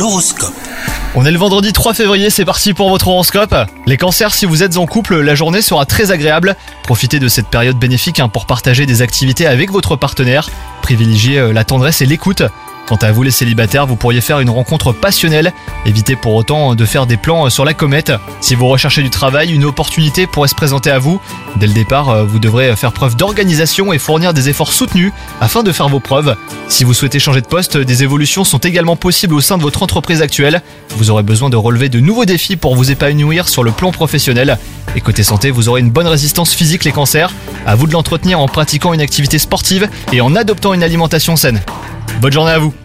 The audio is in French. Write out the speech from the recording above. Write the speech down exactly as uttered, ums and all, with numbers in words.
L'horoscope. On est le vendredi trois février, c'est parti pour votre horoscope. Les cancers, si vous êtes en couple, la journée sera très agréable. Profitez de cette période bénéfique hein, pour partager des activités avec votre partenaire. Privilégiez euh, la tendresse et l'écoute. Quant à vous les célibataires, vous pourriez faire une rencontre passionnelle. Évitez pour autant de faire des plans sur la comète. Si vous recherchez du travail, une opportunité pourrait se présenter à vous. Dès le départ, vous devrez faire preuve d'organisation et fournir des efforts soutenus afin de faire vos preuves. Si vous souhaitez changer de poste, des évolutions sont également possibles au sein de votre entreprise actuelle. Vous aurez besoin de relever de nouveaux défis pour vous épanouir sur le plan professionnel. Et côté santé, vous aurez une bonne résistance physique les cancers. À vous de l'entretenir en pratiquant une activité sportive et en adoptant une alimentation saine. Bonne journée à vous.